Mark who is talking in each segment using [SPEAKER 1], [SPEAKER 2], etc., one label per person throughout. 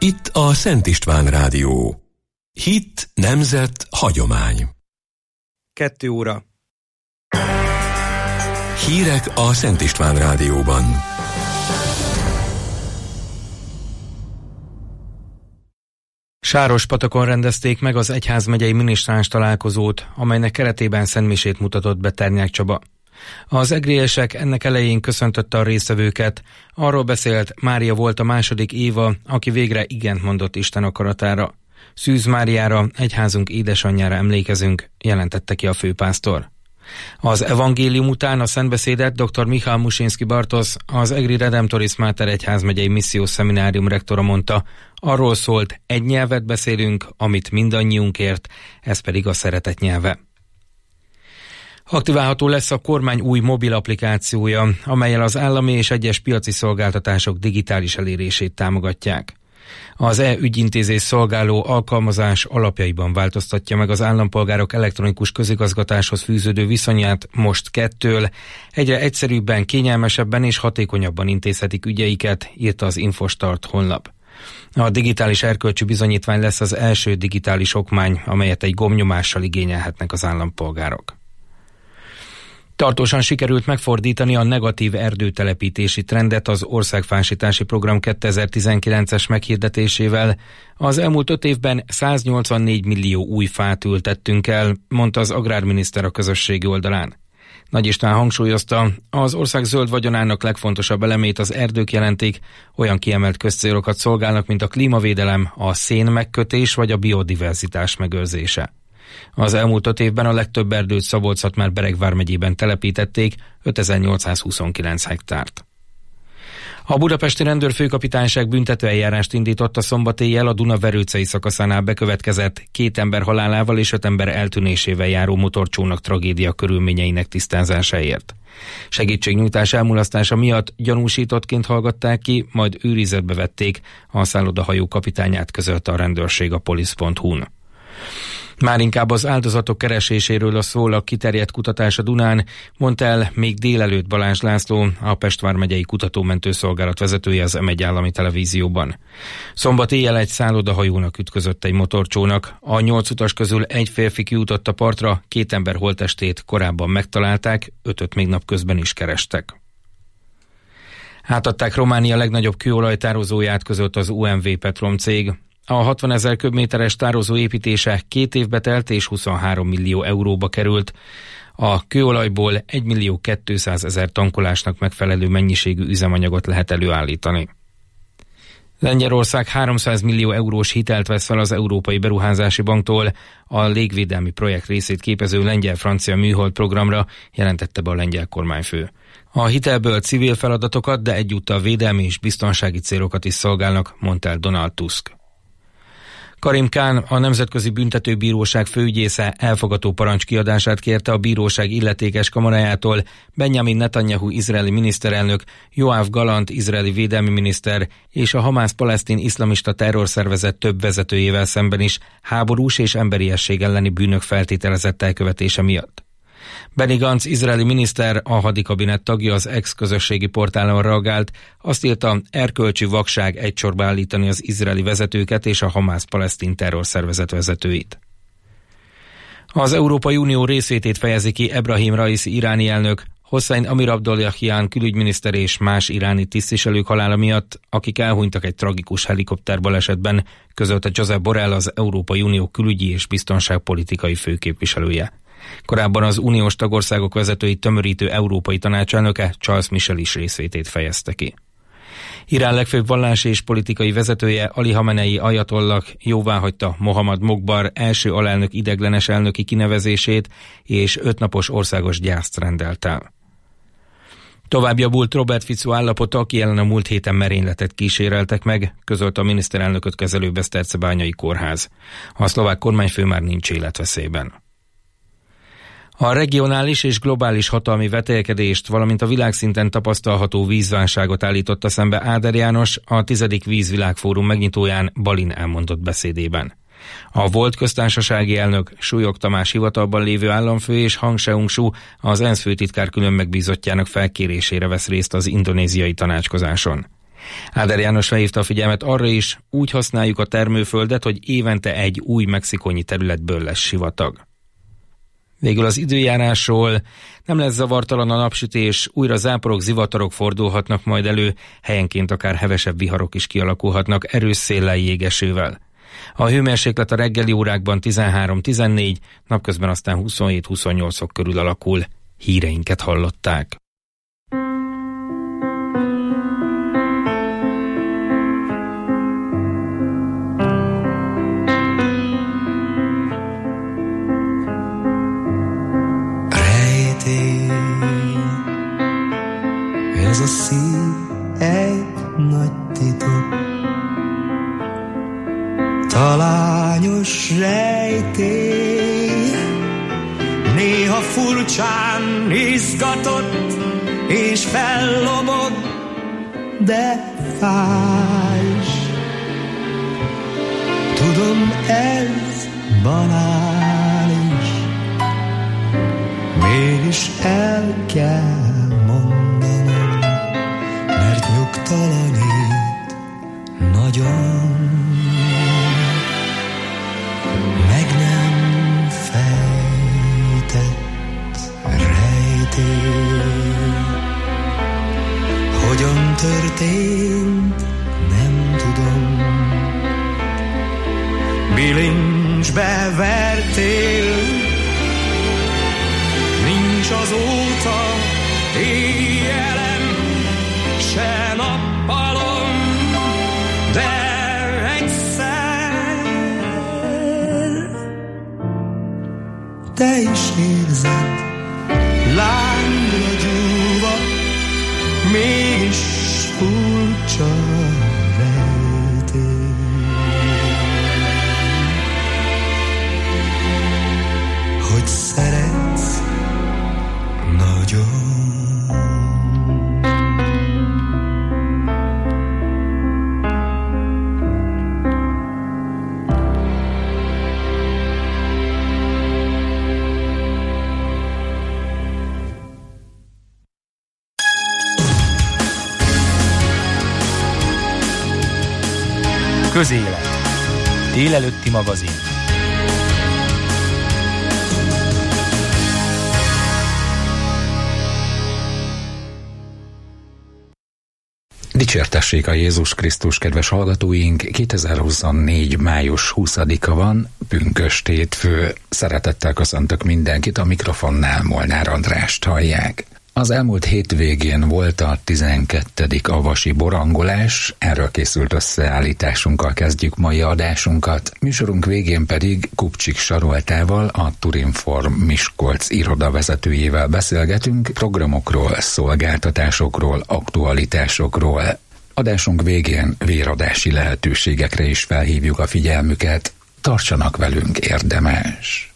[SPEAKER 1] Itt a Szent István Rádió. Hit, nemzet, hagyomány.
[SPEAKER 2] 2 óra.
[SPEAKER 1] Hírek a Szent István Rádióban.
[SPEAKER 2] Sárospatakon rendezték meg az egyházmegyei minisztráns találkozót, amelynek keretében szentmisét mutatott be Ternyák Csaba. Az egriesek ennek elején köszöntötte a résztvevőket. Arról beszélt, Mária volt a második Éva, aki végre igent mondott Isten akaratára. Szűz Máriára, egyházunk édesanyjára emlékezünk, jelentette ki a főpásztor. Az evangélium után a szentbeszédet dr. Michal Musinski Bartosz, az Egri Redemptoris Mater egyházmegyei missziós szeminárium rektora mondta, arról szólt, egy nyelvet beszélünk, amit mindannyiunk ért, ez pedig a szeretet nyelve. Aktiválható lesz a kormány új mobil applikációja, amellyel az állami és egyes piaci szolgáltatások digitális elérését támogatják. Az e-ügyintézés szolgáló alkalmazás alapjaiban változtatja meg az állampolgárok elektronikus közigazgatáshoz fűződő viszonyát most 2-től. Egyre egyszerűbben, kényelmesebben és hatékonyabban intézhetik ügyeiket, írta az Infostart honlap. A digitális erkölcsű bizonyítvány lesz az első digitális okmány, amelyet egy gombnyomással igényelhetnek az állampolgárok. Tartósan sikerült megfordítani a negatív erdőtelepítési trendet az Országfásítási Program 2019-es meghirdetésével. Az elmúlt 5 évben 184 millió új fát ültettünk el, mondta az agrárminiszter a közösségi oldalán. Nagy István hangsúlyozta, az ország zöld vagyonának legfontosabb elemét az erdők jelentik, olyan kiemelt közcélokat szolgálnak, mint a klímavédelem, a szénmegkötés vagy a biodiverzitás megőrzése. Az elmúlt 5 évben a legtöbb erdőt Szabolcs-Szatmár-Bereg vármegyében telepítették, 5829 hektárt. A budapesti rendőrfőkapitányság büntetőeljárást indított a szombat éjjel a Duna-Verőcei szakaszánál bekövetkezett 2 ember halálával és 5 ember eltűnésével járó motorcsónak tragédia körülményeinek tisztázásáért. Segítségnyújtás elmulasztása miatt gyanúsítottként hallgatták ki, majd őrizetbe vették, a szállodahajó kapitányát közölte a rendőrség a polisz.hu-n. Már inkább az áldozatok kereséséről szól a kiterjedt kutatás a Dunán, mondta el még délelőtt Balázs László, a Pest vármegyei kutatómentő szolgálat vezetője az M1 állami televízióban. Szombat éjjel egy szállodahajónak ütközött egy motorcsónak. A 8 utas közül egy férfi kijutott a partra, 2 ember holttestét korábban megtalálták, 5-öt még napközben is kerestek. Átadták Románia legnagyobb kőolajtározóját, között az UMV Petrom cég. A 60 000 köbméteres tározó építése 2 évbe telt és 23 millió euróba került. A kőolajból 1 200 000 tankolásnak megfelelő mennyiségű üzemanyagot lehet előállítani. Lengyelország 300 millió eurós hitelt vesz fel az Európai Beruházási Banktól a légvédelmi projekt részét képező lengyel-francia műhold programra, jelentette be a lengyel kormányfő. A hitelből civil feladatokat, de egyúttal védelmi és biztonsági célokat is szolgálnak, mondta el Donald Tusk. Karim Khan, a Nemzetközi Büntetőbíróság főügyésze elfogató parancs kiadását kérte a bíróság illetékes kamarájától Benjamin Netanyahu izraeli miniszterelnök, Yoav Gallant izraeli védelmi miniszter és a Hamász-palesztin iszlamista terrorszervezet több vezetőjével szemben is háborús és emberiesség elleni bűnök feltételezett elkövetése miatt. Benny Gantz izraeli miniszter, a hadikabinet tagja, az ex-közösségi portálon reagált, azt írta, erkölcsi vakság egy sorba állítani az izraeli vezetőket és a Hamász-palesztin terrorszervezet vezetőit. Az Európai Unió részvétét fejezi ki Ebrahim Raisi iráni elnök, Hossein Amir Abdollahian külügyminiszter és más iráni tisztviselők halála miatt, akik elhunytak egy tragikus helikopterbalesetben, közölte Josep Borrell, az Európai Unió külügyi és biztonságpolitikai főképviselője. Korábban az uniós tagországok vezetőit tömörítő Európai Tanácselnöke, Charles Michel is részvétét fejezte ki. Irán legfőbb vallási és politikai vezetője, Ali Hamenei ajatollah jóváhagyta Mohammad Mokbar első alelnök ideiglenes elnöki kinevezését, és 5 napos országos gyászt rendelt el. Tovább javult Robert Fico állapota, aki ellen a múlt héten merényletet kíséreltek meg, közölte a miniszterelnököt kezelő Besztercebányai kórház. A szlovák kormányfő már nincs életveszélyben. A regionális és globális hatalmi vetélkedést, valamint a világszinten tapasztalható vízválságot állította szembe Áder János a 10. Vízvilágfórum megnyitóján Balin elmondott beszédében. A volt köztársasági elnök, Súlyog Tamás hivatalban lévő államfő és Hang Seung-shu az ENSZ főtitkár külön megbízottjának felkérésére vesz részt az indonéziai tanácskozáson. Áder János felhívta a figyelmet arra is, úgy használjuk a termőföldet, hogy évente egy új mexikónyi területből lesz sivatag. Végül az időjárásról: nem lesz zavartalan a napsütés, újra záporok, zivatarok fordulhatnak majd elő, helyenként akár hevesebb viharok is kialakulhatnak erős széllel, jégesővel. A hőmérséklet a reggeli órákban 13-14, napközben aztán 27-28 fok körül alakul. Híreinket hallották.
[SPEAKER 3] Ez a szív egy nagy titok, talányos rejtély, néha furcsán izgatott és fellobog, de fáj is. Tudom, ez banális, mégis el kell mondanom, mert nyugtalanít nagyon. Meg nem fejtett rejtély, hogyan történt, nem tudom. Bilincsbe vertél, nincs azóta éjjelem, se nappalom, de egyszer te is érzed, lángra gyúlva, mégis furcsa rejtély. Hogy szeretsz nagyon.
[SPEAKER 4] Közélet. Délelőtti magazin.
[SPEAKER 5] Dicsértessék a Jézus Krisztus, kedves hallgatóink! 2024. május 20-a van, pünkösd hétfő. Szeretettel köszöntök mindenkit, a mikrofonnál Molnár Andrást hallják. Az elmúlt hétvégén volt a 12. avasi borangolás, erről készült összeállításunkkal kezdjük mai adásunkat. Műsorunk végén pedig Kupcsik Saroltával, a Turinform Miskolc irodavezetőjével beszélgetünk programokról, szolgáltatásokról, aktualitásokról. Adásunk végén véradási lehetőségekre is felhívjuk a figyelmüket. Tartsanak velünk, érdemes!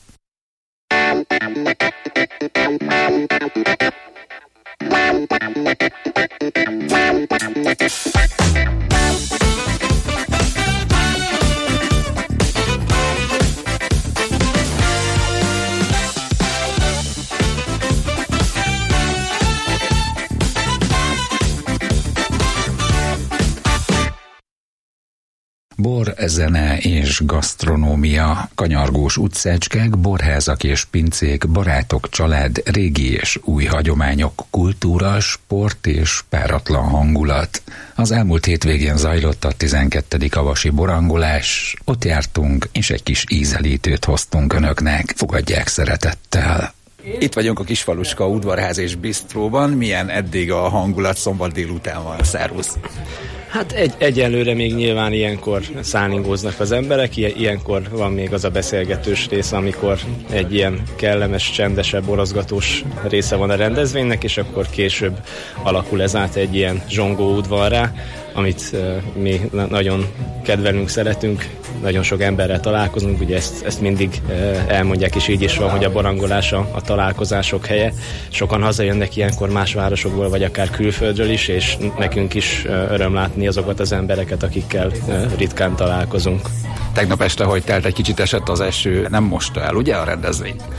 [SPEAKER 5] Bor, zene és gasztronómia, kanyargós utcácskák, borházak és pincék, barátok, család, régi és új hagyományok, kultúra, sport és páratlan hangulat. Az elmúlt hétvégén zajlott a 12. avasi borangolás, ott jártunk, és egy kis ízelítőt hoztunk önöknek. Fogadják szeretettel!
[SPEAKER 6] Itt vagyunk a Kisfaluska udvarház és bistróban. Milyen eddig a hangulat szombat délután van? Szervusz!
[SPEAKER 7] Hát egyelőre még nyilván ilyenkor szállingóznak az emberek, ilyenkor van még az a beszélgetős rész, amikor egy ilyen kellemes, csendesebb, borozgatós része van a rendezvénynek, és akkor később alakul ez át egy ilyen zsongó udvarrá, amit mi nagyon kedvelünk, szeretünk, nagyon sok emberrel találkozunk, ugye ezt mindig elmondják, és így is van, hogy a borangolás a találkozások helye. Sokan hazajönnek ilyenkor más városokból, vagy akár külföldről is, és nekünk is öröm látni azokat az embereket, akikkel ritkán találkozunk.
[SPEAKER 6] Tegnap este, hogy telt, egy kicsit esett az eső, nem mosta el, ugye, a rendezvény?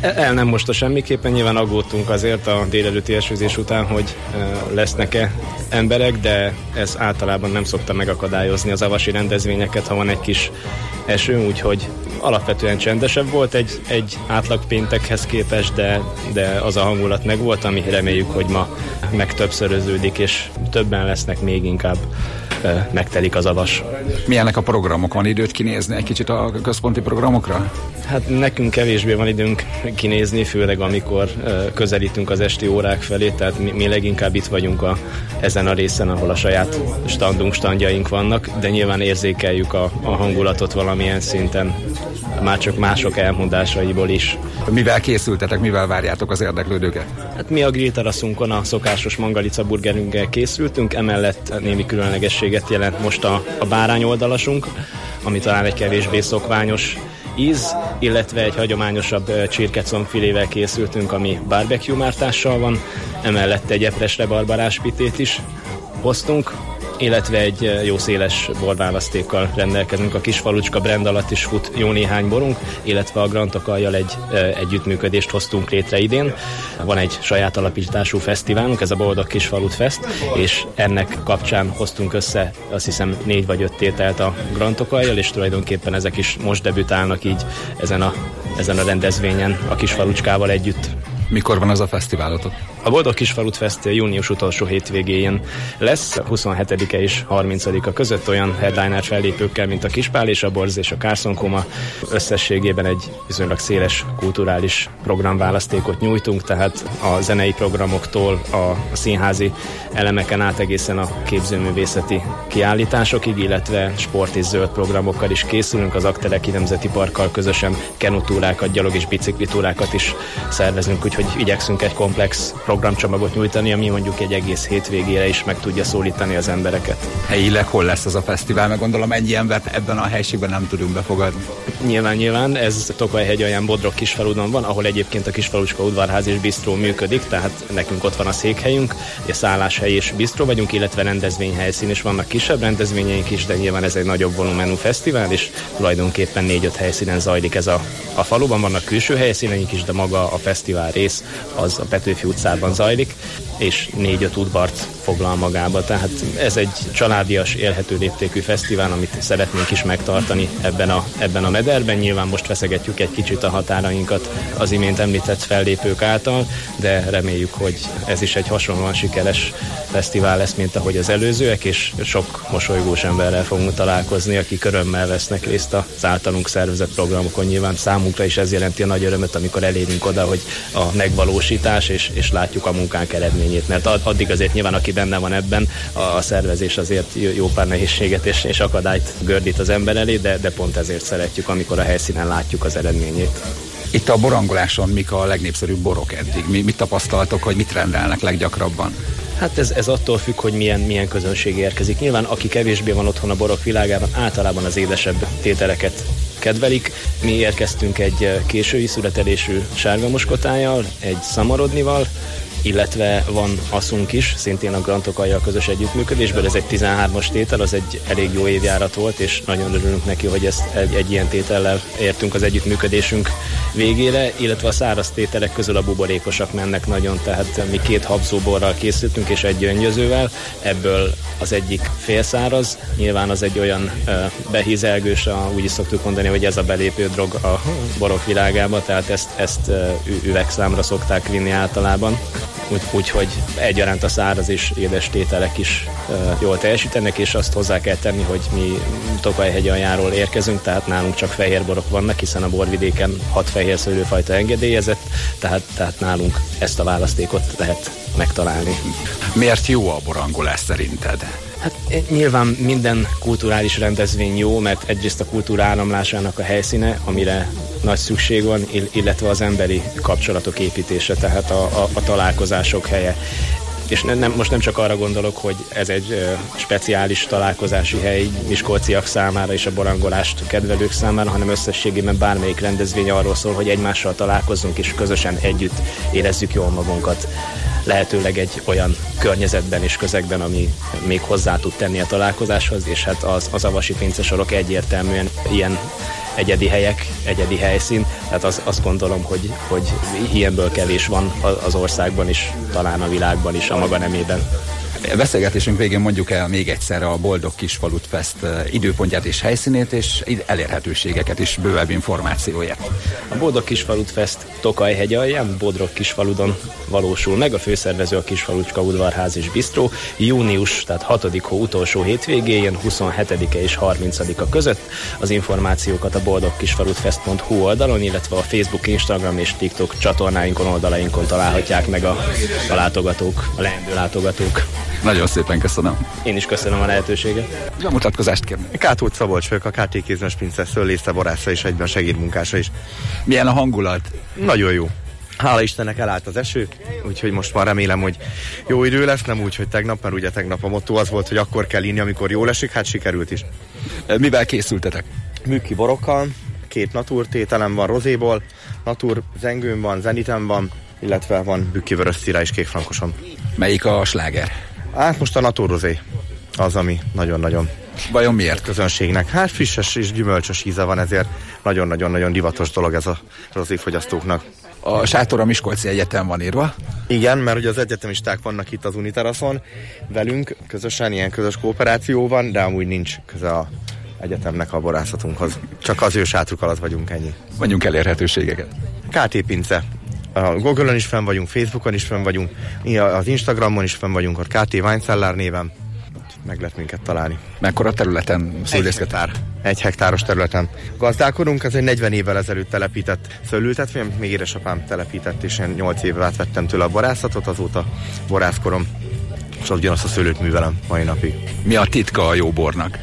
[SPEAKER 7] El nem most semmiképpen, nyilván aggódtunk azért a délelőtti esőzés után, hogy lesznek-e emberek, de ez általában nem szokta megakadályozni az avasi rendezvényeket, ha van egy kis eső, úgyhogy alapvetően csendesebb volt egy átlag péntekhez képest, de az a hangulat megvolt, ami reméljük, hogy ma megtöbbszöröződik, és többen lesznek, még inkább megtelik az avas.
[SPEAKER 6] Milyenek a programok? Van időt kinézni egy kicsit a központi programokra?
[SPEAKER 7] Hát nekünk kevésbé van időnk kinézni, főleg amikor közelítünk az esti órák felé, tehát mi leginkább itt vagyunk ezen a részen, ahol a saját standjaink vannak, de nyilván érzékeljük a hangulatot valamilyen szinten, már csak mások elmondásaiból is.
[SPEAKER 6] Mivel készültetek, mivel várjátok az érdeklődőket?
[SPEAKER 7] Hát mi a grillteraszunkon a szokásos mangalica burgerünkkel készültünk, emellett némi különlegességet jelent most a bárány oldalasunk, ami talán egy kevésbé szokványos íz, illetve egy hagyományosabb csirkecomfilével készültünk, ami barbecue mártással van, emellett egy epresre barbarás pitét is hoztunk, illetve egy jó széles borválasztékkal rendelkezünk. A Kisfalucska brand alatt is fut jó néhány borunk, illetve a Grand Tokaljal egy együttműködést hoztunk létre idén. Van egy saját alapítású fesztiválunk, ez a Boldog Kisfalut Fest, és ennek kapcsán hoztunk össze azt hiszem 4 vagy 5 tételt a Grand Tokaljal, és tulajdonképpen ezek is most debütálnak így ezen a rendezvényen a Kisfalucskával együtt.
[SPEAKER 6] Mikor van az a fesztiválotok?
[SPEAKER 7] A Boldog Kisfalut Fest június utolsó hétvégéjén lesz, 27-e és 30-a között olyan headliner fellépőkkel, mint a Kispál és a Borz és a Carson Koma. Összességében egy viszonylag széles kulturális programválasztékot nyújtunk, tehát a zenei programoktól a színházi elemeken át egészen a képzőművészeti kiállításokig, illetve sport és zöld programokkal is készülünk. Az Akteleki Nemzeti Parkkal közösen kenutúrákat, gyalog- és biciklitúrákat is szervezünk, úgyhogy igyekszünk egy komplex programcsomagot nyújtani, ami mondjuk egy egész hétvégére is meg tudja szólítani az embereket.
[SPEAKER 6] Helyileg hol lesz az a fesztivál? Meg gondolom ennyi embert ebben a helységben nem tudunk befogadni.
[SPEAKER 7] Nyilván, ez Tokaj-hegyalján Bodrog Kisfaludon van, ahol egyébként a Kisfalucska udvarház és bisztró működik, tehát nekünk ott van a székhelyünk, a szálláshely és bisztró vagyunk, illetve rendezvényhelyszín is, vannak kisebb rendezvényeink is, de nyilván ez egy nagyobb volumenú fesztivál, és tulajdonképpen 4-5 helyszínen zajlik ez a faluban, vannak külső helyszíneink is, de maga a fesztivál rész az a Petőfi utcában zajlik, és 4-5 udvart foglal magába. Tehát ez egy családias, élhető léptékű fesztivál, amit szeretnénk is megtartani ebben a mederben. Nyilván most feszegetjük egy kicsit a határainkat az imént említett fellépők által, de reméljük, hogy ez is egy hasonlóan sikeres fesztivál lesz, mint ahogy az előzőek, és sok mosolygós emberrel fogunk találkozni, akik örömmel vesznek részt az általunk szervezett programokon. Nyilván számunkra is ez jelenti a nagy örömöt, amikor elérünk oda, hogy a megvalósítás, és látjuk a munkánk eredményét, mert addig azért nyilván, aki benne van ebben, a szervezés azért jó pár nehézséget és akadályt gördít az ember elé, de pont ezért szeretjük, amikor a helyszínen látjuk az eredményét.
[SPEAKER 6] Itt a borangoláson mik a legnépszerűbb borok eddig? Mit tapasztaltok, hogy mit rendelnek leggyakrabban?
[SPEAKER 7] Hát ez attól függ, hogy milyen közönség érkezik. Nyilván, aki kevésbé van otthon a borok világában, általában az édesebb tételeket kedvelik. Mi érkeztünk egy késői születelésű sárgamoskotájjal, egy szamarodnival, illetve van aszunk is, szintén a Grand Tokaljal közös együttműködésből. Ez egy 13-as tétel, az egy elég jó évjárat volt, és nagyon örülünk neki, hogy ezt egy ilyen tétellel értünk az együttműködésünk végére, illetve a száraz tételek közül a buborékosak mennek nagyon, tehát mi 2 habzóborral készültünk, és egy gyöngyözővel, ebből az egyik félszáraz, nyilván az egy olyan behízelgős, úgy is szoktuk mondani, hogy ez a belépő drog a borok világába, tehát ezt üvegszámra szokták vinni általában. Úgyhogy egyaránt a száraz és édes tételek is jól teljesítenek, és azt hozzá kell tenni, hogy mi Tokaj-hegyaljáról érkezünk, tehát nálunk csak fehérborok vannak, hiszen a borvidéken 6 fehér szőlőfajta engedélyezett, tehát nálunk ezt a választékot lehet megtalálni.
[SPEAKER 6] Miért jó a borangolás szerinted?
[SPEAKER 7] Hát nyilván minden kulturális rendezvény jó, mert egyrészt a kultúra áramlásának a helyszíne, amire nagy szükség van, illetve az emberi kapcsolatok építése, tehát a találkozások helye. És most nem csak arra gondolok, hogy ez egy speciális találkozási hely miskolciak számára és a borangolást kedvelők számára, hanem összességében bármelyik rendezvény arról szól, hogy egymással találkozzunk és közösen együtt érezzük jól magunkat. Lehetőleg egy olyan környezetben és közegben, ami még hozzá tud tenni a találkozáshoz, és hát az avasi pincesorok egyértelműen ilyen egyedi helyek, egyedi helyszín, tehát azt gondolom, hogy ilyenből kevés van az országban is, talán a világban is, a maga nemében.
[SPEAKER 6] A beszélgetésünk végén mondjuk el még egyszer a Boldog Kisfalut Fest időpontját és helyszínét, és elérhetőségeket is, bővebb információért.
[SPEAKER 7] A Boldog Kisfalut Fest Tokaj-hegy alján, Bodrog Kisfaludon valósul meg, a főszervező a Kisfalucska udvarház és bistró, június, tehát 6. hó utolsó hétvégéjén, 27-e és 30-a között. Az információkat a boldogkisfalutfest.hu oldalon, illetve a Facebook, Instagram és TikTok csatornáinkon, oldalainkon találhatják meg a látogatók, a leendő látogatók.
[SPEAKER 6] Nagyon szépen köszönöm.
[SPEAKER 7] Én is köszönöm a lehetőséget.
[SPEAKER 6] Bemutatkozást kérnék.
[SPEAKER 8] Kátóth Szabolcs vagyok, a KT Kézmes Pince szőlésze, borásza és egyben segédmunkása is.
[SPEAKER 6] Milyen a hangulat?
[SPEAKER 8] Nagyon jó. Hála Istennek elállt az eső, úgyhogy most már remélem, hogy jó idő lesz, nem úgy, hogy tegnap, mert ugye tegnap a motto az volt, hogy akkor kell inni, amikor jól esik, hát sikerült is.
[SPEAKER 6] Mivel készültetek?
[SPEAKER 8] Műki borokkal, 2 natur tételem van rozéból, natur zengőm van, zenitem van, illetve van bükki vörös szíra és kékfrankosom.
[SPEAKER 6] Melyik a sláger?
[SPEAKER 8] Hát most a natur rozé az, ami nagyon-nagyon...
[SPEAKER 6] Vajon miért?
[SPEAKER 8] Közönségnek. Hát frisses és gyümölcsös íze van, ezért nagyon-nagyon-nagyon divatos dolog ez a rozéfogyasztóknak.
[SPEAKER 6] A sátor a Miskolci Egyetem van írva.
[SPEAKER 8] Igen, mert ugye az egyetemisták vannak itt az Uniteraszon velünk, közösen, ilyen közös kooperáció van, de amúgy nincs köze a egyetemnek a borászatunkhoz. Csak az ő sátruk alatt vagyunk, ennyi.
[SPEAKER 6] Mondjunk elérhetőségeket.
[SPEAKER 8] KT Pince. A Google-on is fenn vagyunk, Facebookon is fenn vagyunk, az Instagramon is fenn vagyunk, ott KT Weinceller néven. Meg lehet minket találni.
[SPEAKER 6] Mekkora területen szőlészgetár?
[SPEAKER 8] 1 hektáros területen gazdálkodunk, ez egy 40 évvel ezelőtt telepített szőlőtetvény, még édesapám telepített, és én 8 évvel átvettem tőle a borászatot, azóta borászkorom, és ugyanazt a szőlőt művelem mai napig.
[SPEAKER 6] Mi a titka a jó bornak?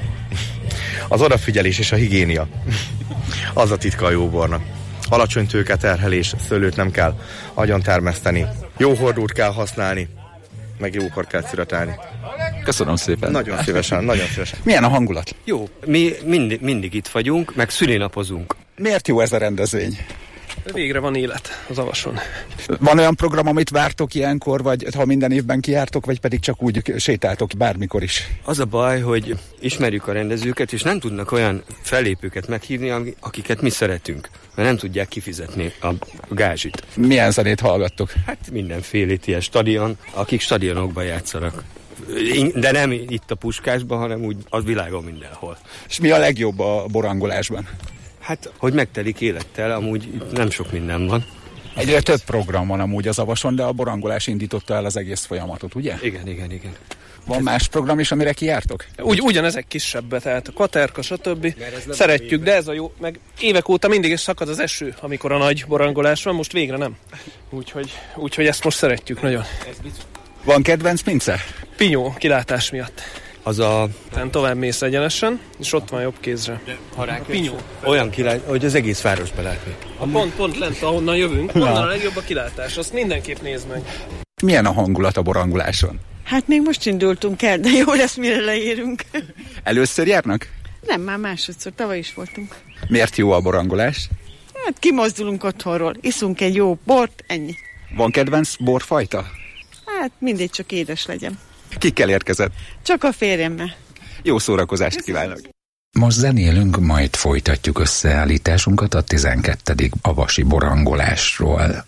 [SPEAKER 8] Az odafigyelés és a higiénia. Az a titka a jó bornak. Alacsony tőketerhelés, szőlőt nem kell agyon termeszteni, jó hordót kell használni, meg jókor kell szüretelni.
[SPEAKER 6] Köszönöm szépen.
[SPEAKER 8] Nagyon szívesen, nagyon szívesen.
[SPEAKER 6] Milyen a hangulat?
[SPEAKER 9] Jó, mi mindig itt vagyunk, meg szülinapozunk.
[SPEAKER 6] Miért jó ez a rendezvény?
[SPEAKER 10] Végre van élet az Avason.
[SPEAKER 6] Van olyan program, amit vártok ilyenkor, vagy ha minden évben kijártok, vagy pedig csak úgy sétáltok bármikor is?
[SPEAKER 9] Az a baj, hogy ismerjük a rendezőket, és nem tudnak olyan fellépőket meghívni, akiket mi szeretünk, mert nem tudják kifizetni a gázsit.
[SPEAKER 6] Milyen zenét hallgattok?
[SPEAKER 9] Hát mindenfélét, ilyen stadion, akik stadionokban játszanak. De nem itt a Puskásban, hanem úgy az világon mindenhol.
[SPEAKER 6] És mi a legjobb a borangolásban?
[SPEAKER 9] Hát, hogy megtelik élettel, amúgy nem sok minden van.
[SPEAKER 6] Egyre több program van amúgy az Avason, de a borangolás indította el az egész folyamatot, ugye?
[SPEAKER 9] Igen.
[SPEAKER 6] Van más program is, amire kijártok?
[SPEAKER 10] Ugyanezek kisebbet, tehát a Katerka, stb. Szeretjük, de ez a jó, meg évek óta mindig is szakad az eső, amikor a nagy borangolás van, most végre nem. Úgyhogy ezt most szeretjük nagyon.
[SPEAKER 6] Van kedvenc pince?
[SPEAKER 10] Pinyó, kilátás miatt.
[SPEAKER 9] Az a...
[SPEAKER 10] Tehát tovább mész egyenesen, és ott van jobb kézre. A Pinyó.
[SPEAKER 9] Olyan király, hogy az egész város belátni.
[SPEAKER 10] A pont lent, ahonnan jövünk, onnan a legjobb a kilátás, azt mindenképp nézd meg.
[SPEAKER 6] Milyen a hangulat a borangoláson?
[SPEAKER 11] Hát még most indultunk el, de jó lesz, mire leérünk.
[SPEAKER 6] Először járnak?
[SPEAKER 11] Nem, már másodszor, tavaly is voltunk.
[SPEAKER 6] Miért jó a borangolás?
[SPEAKER 11] Hát kimozdulunk otthonról, iszunk egy jó bort, ennyi.
[SPEAKER 6] Van kedvenc borfajta?
[SPEAKER 11] Hát mindegy, csak édes legyen.
[SPEAKER 6] Kikkel érkezett?
[SPEAKER 11] Csak a férjemmel.
[SPEAKER 6] Jó szórakozást kívánok!
[SPEAKER 5] Most zenélünk, majd folytatjuk összeállításunkat a 12. avasi borangolásról.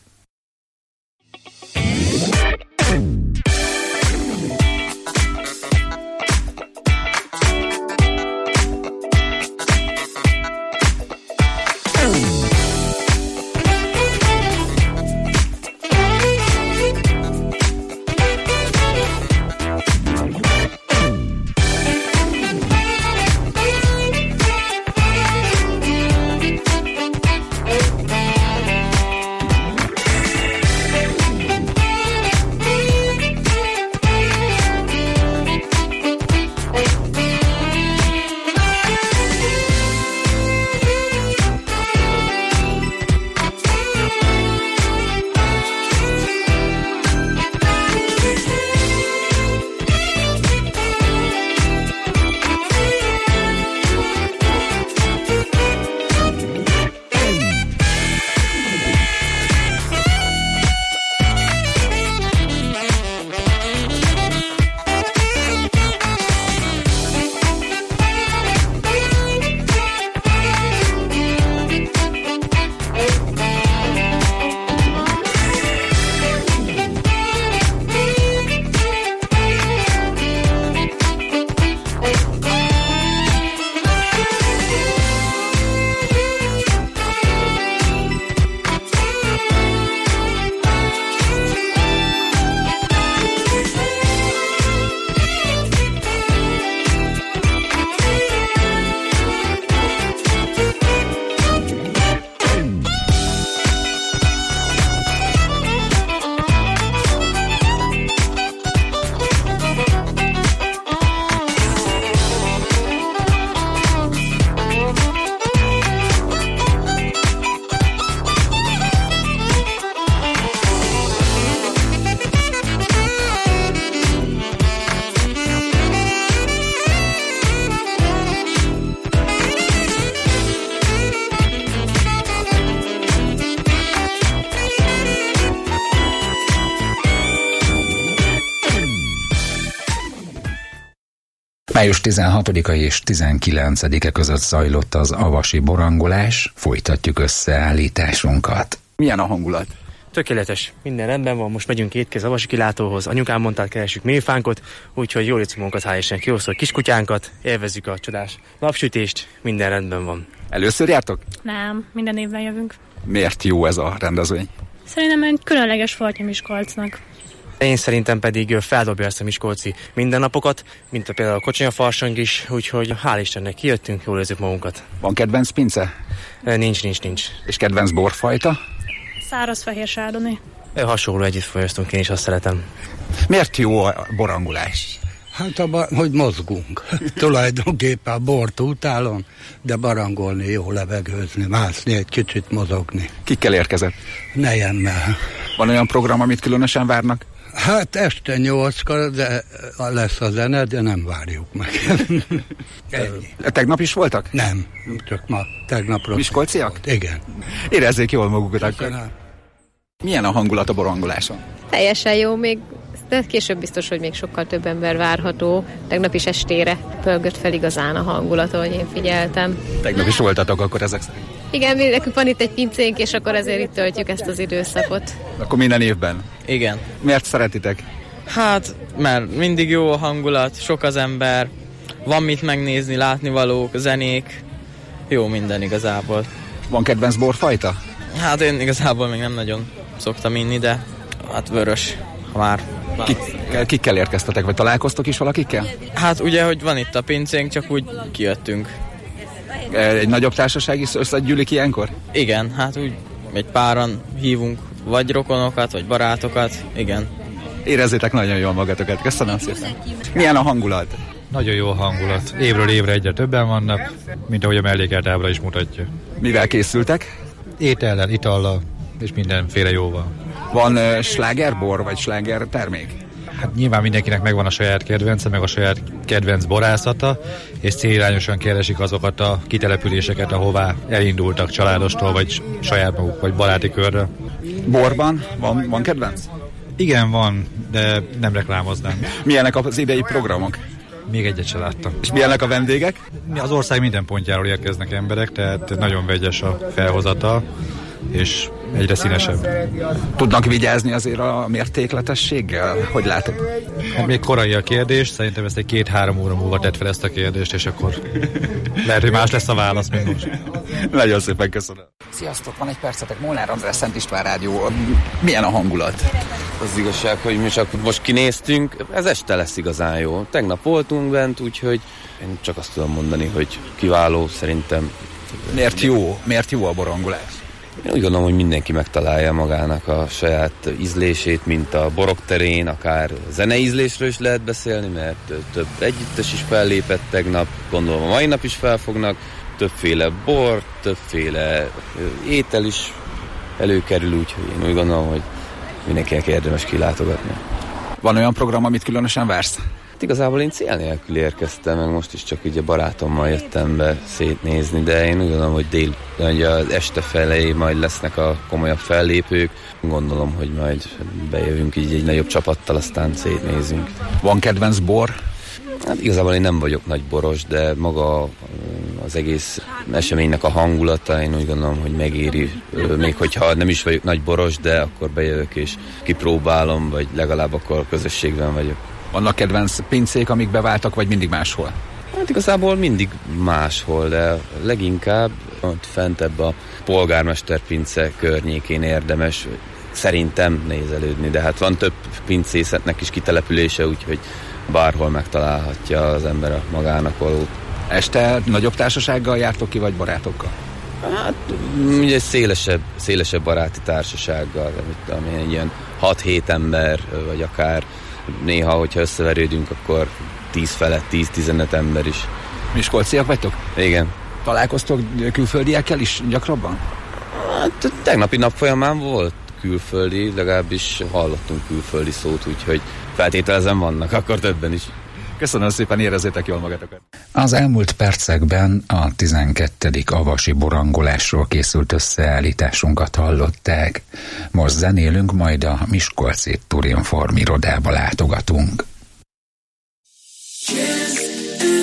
[SPEAKER 5] Május 16-a és 19-e között zajlott az avasi borangolás, folytatjuk összeállításunkat.
[SPEAKER 6] Milyen a hangulat?
[SPEAKER 12] Tökéletes, minden rendben van, most megyünk étkéz avasi kilátóhoz, anyukám mondta, keressük mélyfánkot, úgyhogy jól értjük magunkat, hál' Istennek, kiosztó kiskutyánkat, élvezzük a csodás napsütést, minden rendben van.
[SPEAKER 6] Először jártok?
[SPEAKER 13] Nem, minden évben jövünk.
[SPEAKER 6] Miért jó ez a rendezvény?
[SPEAKER 13] Szerintem egy különleges foltja Miskolcnak.
[SPEAKER 12] Én szerintem pedig feldobja ezt a miskolci mindennapokat, mint például a kocsinyafarsang is, úgyhogy hál' Istennek kijöttünk, jól érezzük magunkat.
[SPEAKER 6] Van kedvenc pince?
[SPEAKER 12] Nincs.
[SPEAKER 6] És kedvenc borfajta?
[SPEAKER 13] Száraz fehér sárdoni.
[SPEAKER 12] Hasonló együtt folyasztunk, én is azt szeretem.
[SPEAKER 6] Miért jó a borangolás?
[SPEAKER 14] Hát hogy mozgunk. Tulajdonképpen a bort utálom, de barangolni jó, levegőzni, mászni, egy kicsit mozogni.
[SPEAKER 6] Kikkel érkezett?
[SPEAKER 14] Nejemmel.
[SPEAKER 6] Van olyan program, amit különösen várnak?
[SPEAKER 14] Hát este 8-kor de lesz a zene, de nem várjuk meg.
[SPEAKER 6] Tegnap is voltak?
[SPEAKER 14] Nem, csak ma, tegnapról.
[SPEAKER 6] Miskolciak?
[SPEAKER 14] Igen.
[SPEAKER 6] Érezzék jól magukat akkor. Milyen a hangulat a borangoláson?
[SPEAKER 15] Teljesen jó, de később biztos, hogy még sokkal több ember várható. Tegnap is estére pörgött fel igazán a hangulat, ahogy én figyeltem.
[SPEAKER 6] Tegnap is voltatok akkor ezek szerint?
[SPEAKER 15] Igen, nekünk van itt egy pincénk, és akkor ezért itt töltjük ezt az időszakot.
[SPEAKER 6] Akkor minden évben?
[SPEAKER 16] Igen.
[SPEAKER 6] Miért szeretitek?
[SPEAKER 16] Hát, mert mindig jó a hangulat, sok az ember, van mit megnézni, látnivalók, zenék, jó minden igazából.
[SPEAKER 6] Van kedvenc borfajta?
[SPEAKER 16] Hát én igazából még nem nagyon szoktam inni, de hát vörös, ha már.
[SPEAKER 6] Kikkel érkeztetek, vagy találkoztok is valakikkel?
[SPEAKER 16] Hát ugye, hogy van itt a pincénk, csak úgy kijöttünk.
[SPEAKER 6] Egy nagyobb társaság is összegyűlik ilyenkor?
[SPEAKER 16] Igen, hát úgy egy páran hívunk vagy rokonokat, vagy barátokat, igen.
[SPEAKER 6] Érezzétek nagyon jól magatokat, köszönöm szépen. Milyen a hangulat?
[SPEAKER 17] Nagyon jó a hangulat. Évről évre egyre többen vannak, mint ahogy a mellékeltábla is mutatja.
[SPEAKER 6] Mivel készültek?
[SPEAKER 17] Étellel, itallal és mindenféle jóval.
[SPEAKER 6] Van slágerbor vagy sláger termék?
[SPEAKER 17] Hát nyilván mindenkinek megvan a saját kedvence, meg a saját kedvenc borászata, és célirányosan keresik azokat a kitelepüléseket, ahová elindultak családostól, vagy saját maguk, vagy baráti körre.
[SPEAKER 6] Borban van kedvenc?
[SPEAKER 17] Igen, van, de nem reklámoznám.
[SPEAKER 6] Milyenek az idei programok?
[SPEAKER 17] Még egyet se láttam.
[SPEAKER 6] És milyenek a vendégek?
[SPEAKER 17] Az ország minden pontjáról érkeznek emberek, tehát nagyon vegyes a felhozata, és egyre színesebb.
[SPEAKER 6] Tudnak vigyázni azért a mértékletességgel? Hogy látod?
[SPEAKER 17] Hát még korai a kérdés, szerintem ezt egy 2-3 óra múlva tett fel ezt a kérdést, és akkor lehet, hogy más lesz a válasz, mint most.
[SPEAKER 6] Nagyon szépen köszönöm.
[SPEAKER 18] Sziasztok, van egy percetek, Molnár András,
[SPEAKER 6] Szent István Rádió. Milyen a hangulat?
[SPEAKER 19] Az igazság, hogy mi csak most kinéztünk, ez este lesz igazán jó. Tegnap voltunk bent, úgyhogy én csak azt tudom mondani, hogy kiváló szerintem.
[SPEAKER 6] Miért jó a borongolás?
[SPEAKER 19] Én úgy gondolom, hogy mindenki megtalálja magának a saját ízlését, mint a borok terén, akár zeneízlésről is lehet beszélni, mert több együttes is fellépett tegnap, gondolom a mai nap is felfognak, többféle bor, többféle étel is előkerül, úgyhogy én úgy gondolom, hogy mindenkinek érdemes kilátogatni.
[SPEAKER 6] Van olyan program, amit különösen vársz?
[SPEAKER 19] Igazából én cél nélkül érkeztem, meg most is csak így a barátommal jöttem be szétnézni, de én úgy gondolom, hogy az este felé majd lesznek a komolyabb fellépők. Gondolom, hogy majd bejövünk így egy nagyobb csapattal, aztán szétnézünk.
[SPEAKER 6] Van kedvenc bor?
[SPEAKER 19] Hát igazából én nem vagyok nagy boros, de maga az egész eseménynek a hangulata, én úgy gondolom, hogy megéri, még hogyha nem is vagyok nagy boros, de akkor bejövök és kipróbálom, vagy legalább akkor közösségben vagyok.
[SPEAKER 6] Vannak kedvenc pincék, amik beváltak, vagy mindig máshol?
[SPEAKER 19] Hát igazából mindig máshol, de leginkább ott fentebb a polgármester pince környékén érdemes szerintem nézelődni, de hát van több pincészetnek is kitelepülése, úgyhogy bárhol megtalálhatja az ember a magának valót.
[SPEAKER 6] Este nagyobb társasággal jártok ki, vagy barátokkal?
[SPEAKER 19] Hát ugye szélesebb baráti társasággal, ami egy ilyen 6-7 ember, vagy akár néha, hogyha összeverődünk, akkor 10 felett, 10-15 ember is.
[SPEAKER 6] Miskolciak vagytok?
[SPEAKER 19] Igen.
[SPEAKER 6] Találkoztok külföldiekkel is gyakrabban?
[SPEAKER 19] Hát tegnapi nap folyamán volt külföldi, legalábbis hallottunk külföldi szót, úgyhogy feltételezem vannak, akkor többen is.
[SPEAKER 6] Köszönöm szépen, érezzétek jól magatokat.
[SPEAKER 5] Az elmúlt percekben a 12. avasi borangolásról készült összeállításunkat hallották. Most zenélünk, majd a Miskolci Turinform irodába látogatunk.
[SPEAKER 3] Just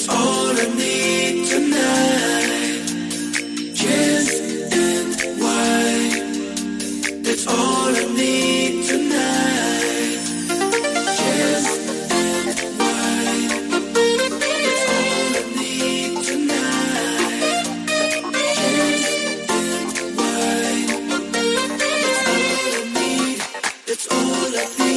[SPEAKER 3] It's all I need tonight. Kiss and wine. It's all I need tonight. Kiss and wine. It's all I need tonight. Kiss and wine. It's all I need. It's all I need.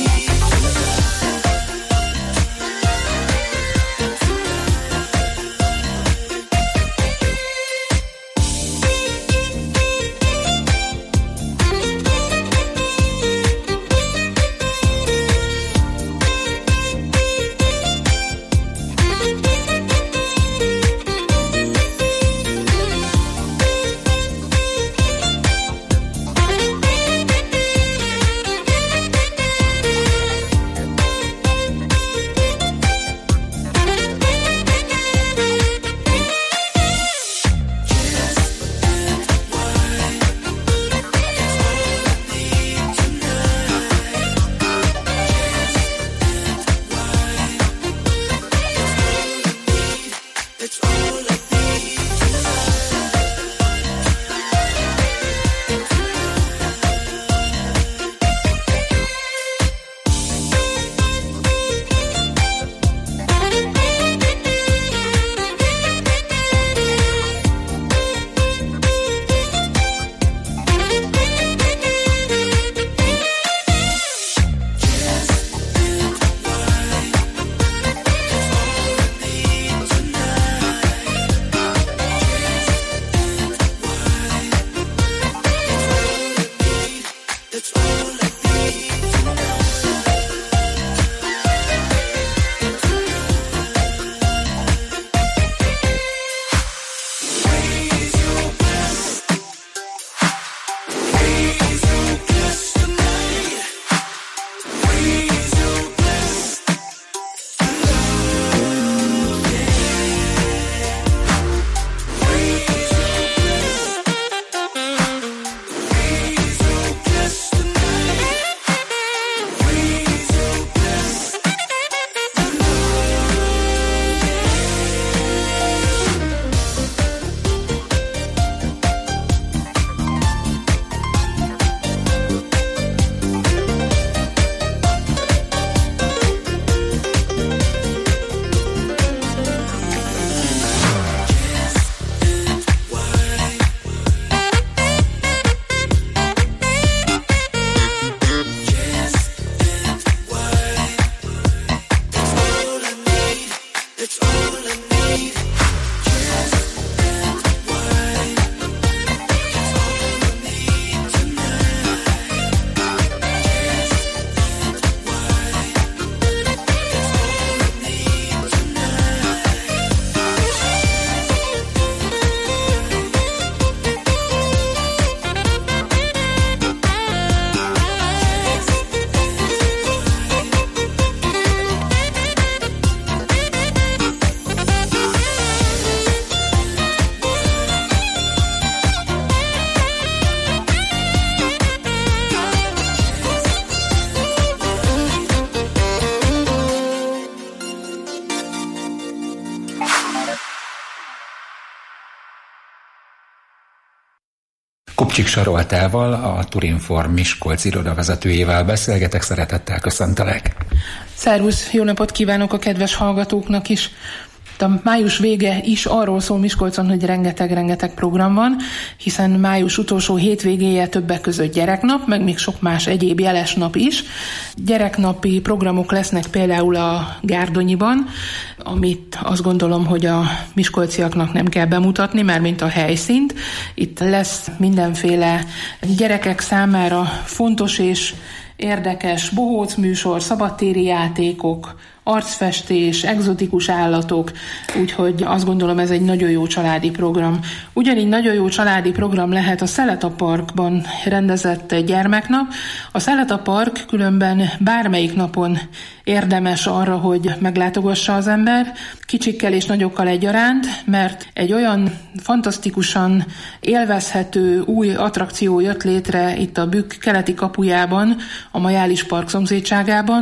[SPEAKER 5] Kupcsik Saroltával, a Turinform Miskolc irodavezetőjével beszélgetek, szeretettel köszöntelek.
[SPEAKER 20] Szervusz, jó napot kívánok a kedves hallgatóknak is. A május vége is arról szól Miskolcon, hogy rengeteg program van, hiszen május utolsó hétvégéje többek között gyereknap, meg még sok más egyéb jeles nap is. Gyereknapi programok lesznek például a Gárdonyiban, amit azt gondolom, hogy a miskolciaknak nem kell bemutatni, mármint a helyszínt. Itt lesz mindenféle gyerekek számára fontos és érdekes bohóc műsor, szabadtéri játékok, arcfestés, egzotikus állatok, úgyhogy azt gondolom, ez egy nagyon jó családi program. Ugyanígy nagyon jó családi program lehet a Szeleta Parkban rendezett gyermeknap. A Szeleta Park különben bármelyik napon érdemes arra, hogy meglátogassa az ember, kicsikkel és nagyokkal egyaránt, mert egy olyan fantasztikusan élvezhető új attrakció jött létre itt a Bükk keleti kapujában, a Majális Park szomszédságában,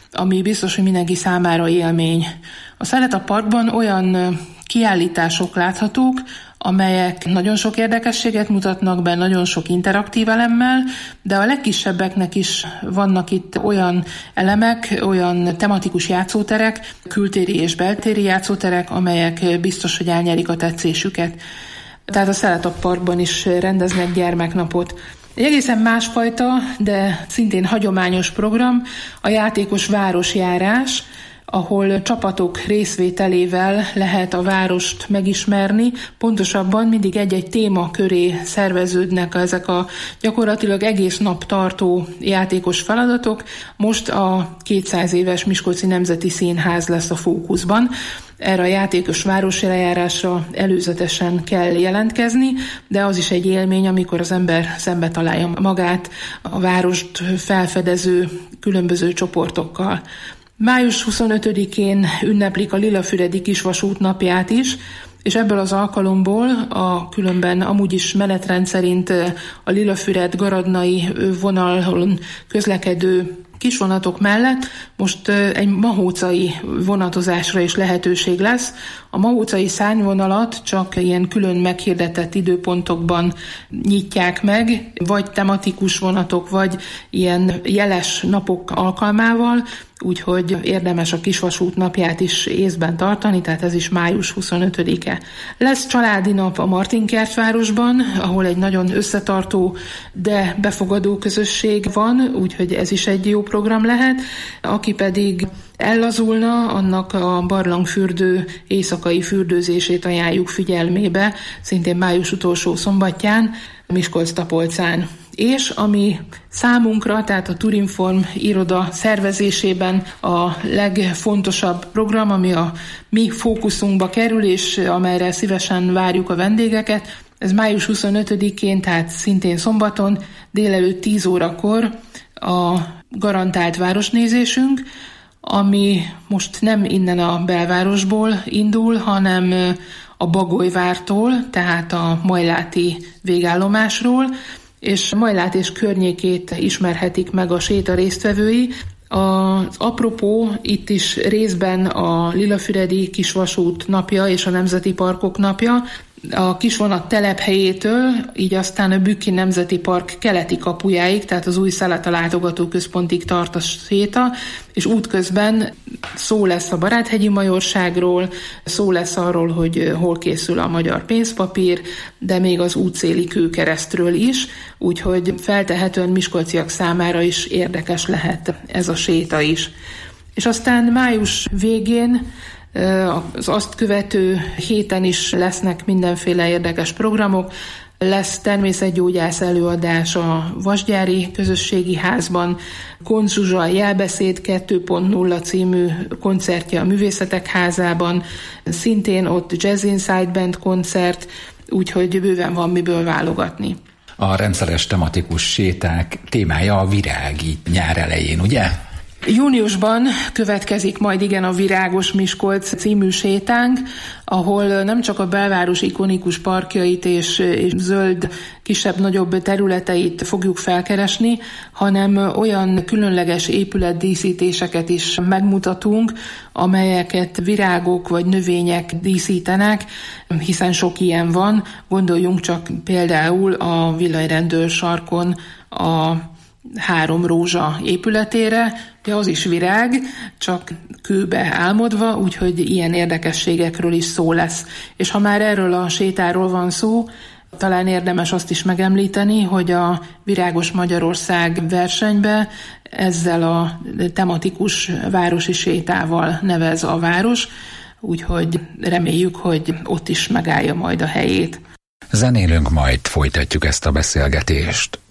[SPEAKER 20] ami biztos, hogy mindenki számára élmény. A Szeretett Parkban olyan kiállítások láthatók, amelyek nagyon sok érdekességet mutatnak be, nagyon sok interaktív elemmel, de a legkisebbeknek is vannak itt olyan elemek, olyan tematikus játszóterek, kültéri és beltéri játszóterek, amelyek biztos, hogy elnyerik a tetszésüket. Tehát a Szeretett Parkban is rendeznek gyermeknapot. Egy egészen másfajta, de szintén hagyományos program a játékos városjárás, ahol csapatok részvételével lehet a várost megismerni. Pontosabban mindig egy-egy téma köré szerveződnek ezek a gyakorlatilag egész nap tartó játékos feladatok. Most a 200 éves Miskolci Nemzeti Színház lesz a fókuszban. Erre a játékos városjárásra előzetesen kell jelentkezni, de az is egy élmény, amikor az ember szembe találja magát a várost felfedező különböző csoportokkal. Május 25-én ünneplik a Lilafüredi Kisvasút napját is, és ebből az alkalomból a különben amúgy is menetrend szerint a Lilafüred-Garadnai vonalon közlekedő kisvonatok mellett most egy mahócai vonatozásra is lehetőség lesz. A mahócai szárnyvonalat csak ilyen külön meghirdetett időpontokban nyitják meg, vagy tematikus vonatok, vagy ilyen jeles napok alkalmával, úgyhogy érdemes a Kisvasút napját is észben tartani, tehát ez is május 25-e. Lesz családi nap a Martinkertvárosban, ahol egy nagyon összetartó, de befogadó közösség van, úgyhogy ez is egy jó program lehet. Aki pedig ellazulna, annak a barlangfürdő éjszakai fürdőzését ajánljuk figyelmébe, szintén május utolsó szombatján, Miskolc-Tapolcán. És ami számunkra, tehát a Turinform iroda szervezésében a legfontosabb program, ami a mi fókuszunkba kerül, és amelyre szívesen várjuk a vendégeket, ez május 25-én, tehát szintén szombaton, délelőtt 10 órakor a garantált városnézésünk, ami most nem innen a belvárosból indul, hanem a Bagolyvártól, tehát a majláti végállomásról, és Majlát és környékét ismerhetik meg a séta résztvevői. Az apropó itt is részben a Lilafüredi Kisvasút napja és a Nemzeti Parkok napja, a kisvonat telephelyétől, így aztán a Bükki Nemzeti Park keleti kapujáig, tehát az Új Szeleta látogatóközpontig tart a séta, és útközben szó lesz a Baráthegyi Majorságról, szó lesz arról, hogy hol készül a magyar pénzpapír, de még az útszéli kőkeresztről is, úgyhogy feltehetően miskolciak számára is érdekes lehet ez a séta is. És aztán május végén az azt követő héten is lesznek mindenféle érdekes programok. Lesz természetgyógyász előadás a Vasgyári Közösségi Házban, Koncz Zsuzsa Jelbeszéd 2.0 című koncertje a Művészetek Házában, szintén ott Jazz Inside Band koncert, úgyhogy bőven van miből válogatni.
[SPEAKER 5] A rendszeres tematikus séták témája a virág itt nyár elején, ugye?
[SPEAKER 20] Júniusban következik majd igen a Virágos Miskolc című sétánk, ahol nem csak a belváros ikonikus parkjait és zöld, kisebb-nagyobb területeit fogjuk felkeresni, hanem olyan különleges épületdíszítéseket is megmutatunk, amelyeket virágok vagy növények díszítenek, hiszen sok ilyen van. Gondoljunk csak például a villanyrendőr sarkon a 3 rózsa épületére, de az is virág, csak kőbe álmodva, úgyhogy ilyen érdekességekről is szó lesz. És ha már erről a sétáról van szó, talán érdemes azt is megemlíteni, hogy a Virágos Magyarország versenybe ezzel a tematikus városi sétával nevez a város, úgyhogy reméljük, hogy ott is megállja majd a helyét.
[SPEAKER 5] Zenélünk, majd folytatjuk ezt a beszélgetést.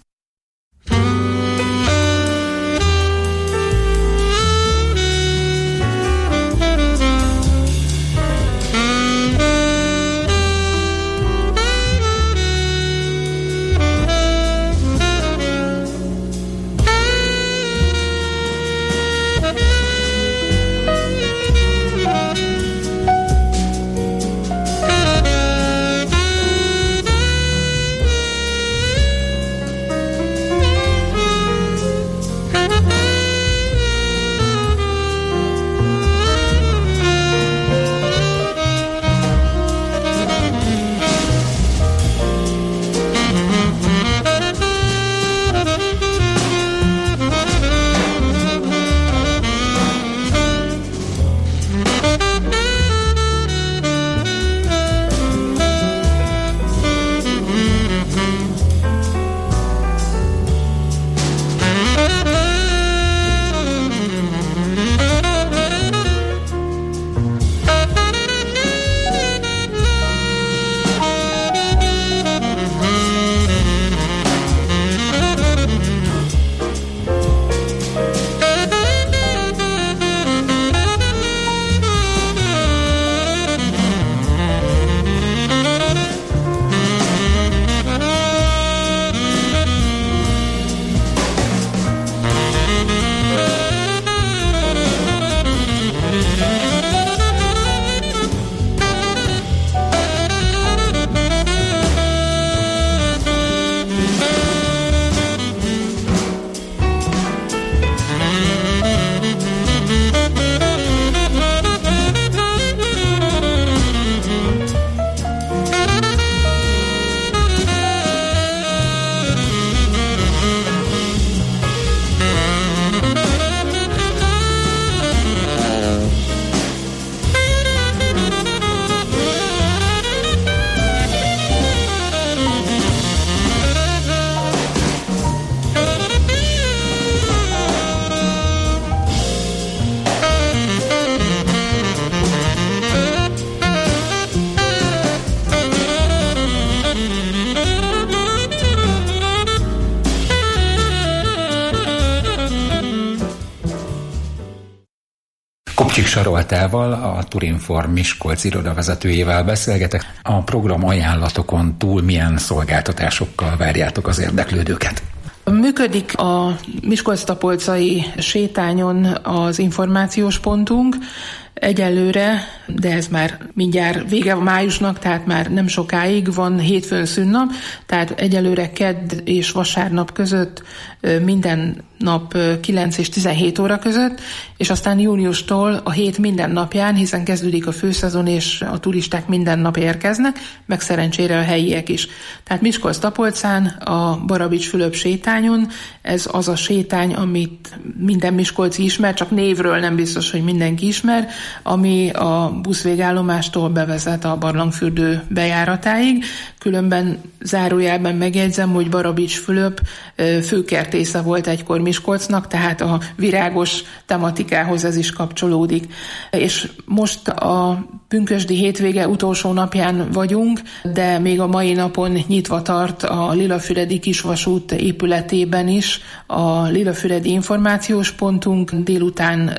[SPEAKER 5] Bokcsik Saroltával, a Turinform Miskolc irodavezetőjével beszélgetek. A program ajánlatokon túl milyen szolgáltatásokkal várjátok az érdeklődőket?
[SPEAKER 20] Működik a Miskolc-Tapolcai sétányon az információs pontunk. Egyelőre, de ez már mindjárt vége a májusnak, tehát már nem sokáig van hétfőn szünnap, tehát egyelőre kedd és vasárnap között minden nap 9 és 17 óra között, és aztán júniustól a hét minden napján, hiszen kezdődik a főszezon, és a turisták minden nap érkeznek, meg szerencsére a helyiek is. Tehát Miskolc-Tapolcán, a Barabics-Fülöp sétányon, ez az a sétány, amit minden miskolci ismer, csak névről nem biztos, hogy mindenki ismer, ami a buszvégállomástól bevezet a Barlangfürdő bejáratáig. Különben zárójelben megjegyzem, hogy Barabics-Fülöp főkertésze volt egykor Miskolcnak, tehát a virágos tematikához ez is kapcsolódik. És most a pünkösdi hétvége utolsó napján vagyunk, de még a mai napon nyitva tart a Lilafüredi Kisvasút épületében is a Lilafüredi információs pontunk délután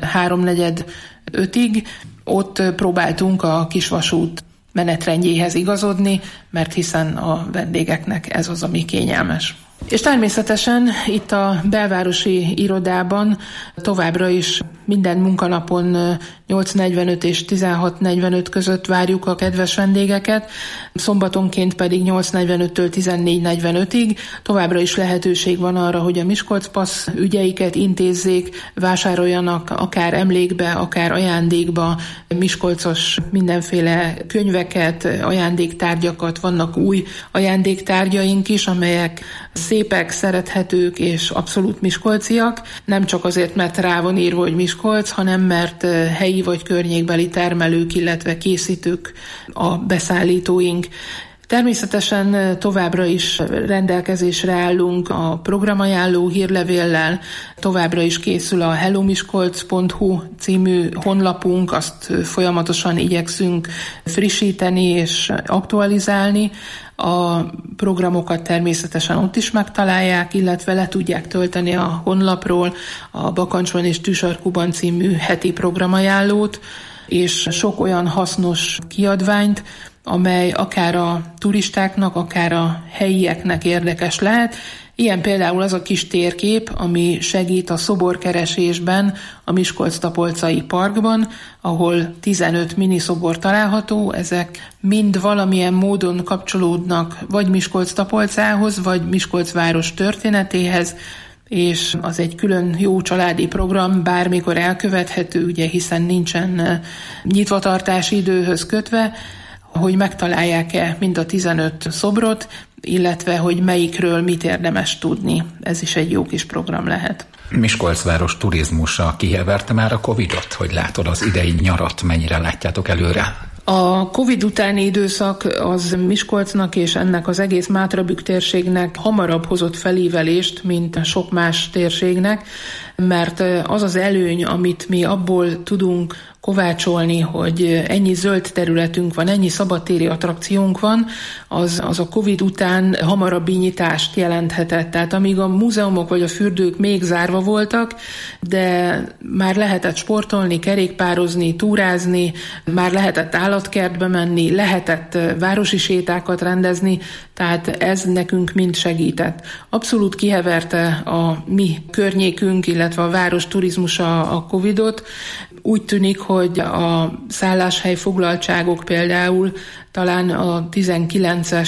[SPEAKER 20] 3:45-ig. Ott próbáltunk a Kisvasút menetrendjéhez igazodni, mert hiszen a vendégeknek ez az, ami kényelmes. És természetesen itt a belvárosi irodában továbbra is minden munkanapon 8:45 és 16:45 között várjuk a kedves vendégeket, szombatonként pedig 8:45-től 14:45-ig. Továbbra is lehetőség van arra, hogy a Miskolc Passz ügyeiket intézzék, vásároljanak akár emlékbe, akár ajándékba miskolcos mindenféle könyveket, ajándéktárgyakat, vannak új ajándéktárgyaink is, amelyek szépek, szerethetők és abszolút miskolciak, nem csak azért, mert rá van írva, hogy Miskolc, hanem mert helyi vagy környékbeli termelők, illetve készítők a beszállítóink. Természetesen továbbra is rendelkezésre állunk a programajánló hírlevéllel, továbbra is készül a hellomiskolc.hu című honlapunk, azt folyamatosan igyekszünk frissíteni és aktualizálni. A programokat természetesen ott is megtalálják, illetve le tudják tölteni a honlapról a Bakancson és Tűsarkuban című heti programajánlót, és sok olyan hasznos kiadványt, amely akár a turistáknak, akár a helyieknek érdekes lehet. Ilyen például az a kis térkép, ami segít a szoborkeresésben a Miskolc-Tapolcai Parkban, ahol 15 miniszobor található, ezek mind valamilyen módon kapcsolódnak vagy Miskolc-Tapolcához, vagy Miskolc város történetéhez, és az egy külön jó családi program, bármikor elkövethető, ugye, hiszen nincsen nyitvatartási időhöz kötve, hogy megtalálják-e mind a 15 szobrot, illetve hogy melyikről mit érdemes tudni. Ez is egy jó kis program lehet.
[SPEAKER 5] Miskolcváros turizmusa kiheverte már a Covid-ot? Hogy látod az idei nyarat, mennyire látjátok előre?
[SPEAKER 20] A Covid utáni időszak az Miskolcnak és ennek az egész Mátrabükk térségnek hamarabb hozott felívelést, mint sok más térségnek, mert az az előny, amit mi abból tudunk kovácsolni, hogy ennyi zöld területünk van, ennyi szabadtéri attrakciónk van, az a Covid után hamarabbi nyitást jelenthetett. Tehát amíg a múzeumok vagy a fürdők még zárva voltak, de már lehetett sportolni, kerékpározni, túrázni, már lehetett állatkertbe menni, lehetett városi sétákat rendezni, tehát ez nekünk mind segített. Abszolút kiheverte a mi környékünk, illetve a város turizmusa a Covidot. Úgy tűnik, hogy a szálláshely foglaltságok például talán a 19-es